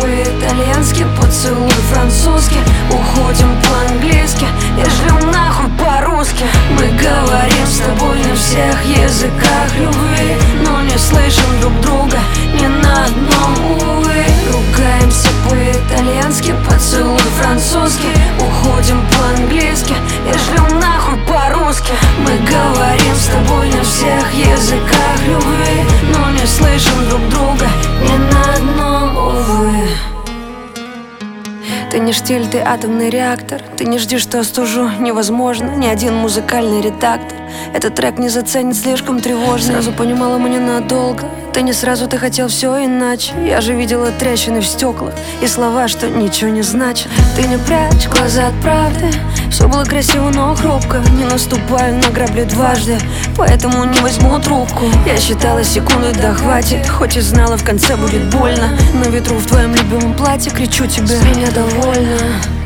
по-итальянски, поцелуй французский. Уходим по-английски и жрем нахуй по-русски. Мы говорим с тобой на всех языках любви, но не слышим друг друга ни на одном, увы. Ругаемся по-итальянски, поцелуй французский. Уходим по-английски и жрем нахуй по-русски. Мы говорим с тобой на всех языках любви, но не слышим друг друга ни на одном, увы. Ты не штиль, ты атомный реактор. Ты не жди, что остужу, невозможно. Ни один музыкальный редактор этот трек не заценит, слишком тревожно. Сразу понимала, мы ненадолго. Ты не сразу, ты хотел все иначе. Я же видела трещины в стеклах и слова, что ничего не значат. Ты не прячь глаза от правды. Все было красиво, но хрупко. Не наступаю на грабли дважды, поэтому не возьму трубку. Я считала секунды, да хватит. Хоть и знала, в конце будет больно. На ветру в твоем любимом платье кричу тебе: с меня довольна.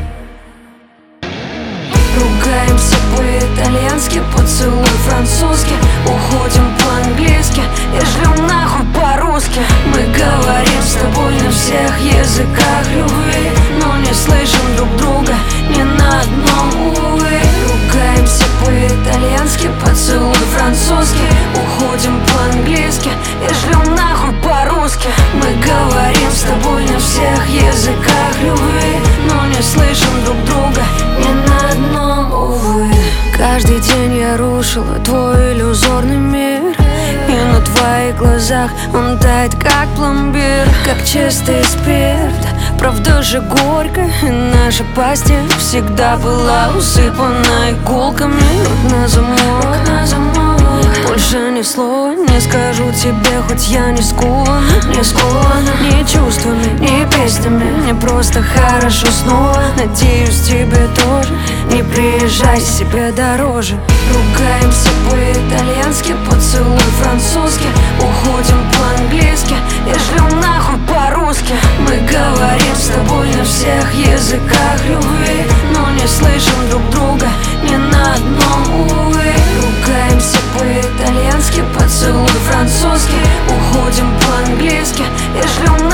Ругаемся по-итальянски, поцелуй французский. Уходим по-английски и жрем нахуй по-русски. Мы говорим с тобой на всех языках любви, но не слышим друг друга ни на одном, увы. Ругаемся по-итальянски, поцелуй французский. Уходим по-английски и жрем нахуй по-русски. Мы говорим с тобой на всех языках любви, но не слышим друг друга ни на одном, увы. Каждый день я рушила твой иллюзорный мир, и на твоих глазах он тает, как пломбир, как чистый спирт. Правда же горько, и наша постель всегда была усыпана иголками. Рот на замок, больше ни слова не скажу тебе, хоть я не скована, ни чувствами, ни песнями. Мне просто хорошо снова, надеюсь, тебе тоже. Не приезжай, себе дороже. Ругаемся по-итальянски, поцелуй французский. Уходим по-английски и жрем нахуй по-русски. Мы говорим с тобой на всех языках любви, но не слышим друг друга ни на одном, увы. Ругаемся по-итальянски, поцелуй французский. Уходим по-английски и жрем